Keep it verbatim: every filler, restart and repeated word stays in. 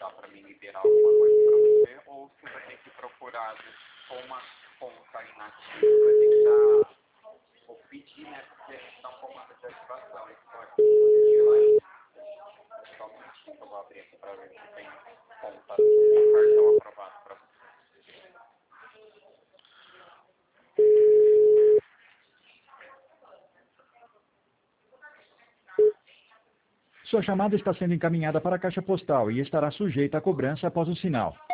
dá para me liberar alguma coisa para você, ou se vai ter que procurar com uma conta inativa, vai ter que dar, ou pedir, né, porque está um comando de ativação, esse pode pedir lá ainda. Só um minutinho que eu vou abrir aqui para ver se tem conta com cartão aprovado para você. Sua chamada está sendo encaminhada para a caixa postal e estará sujeita a cobrança após o sinal.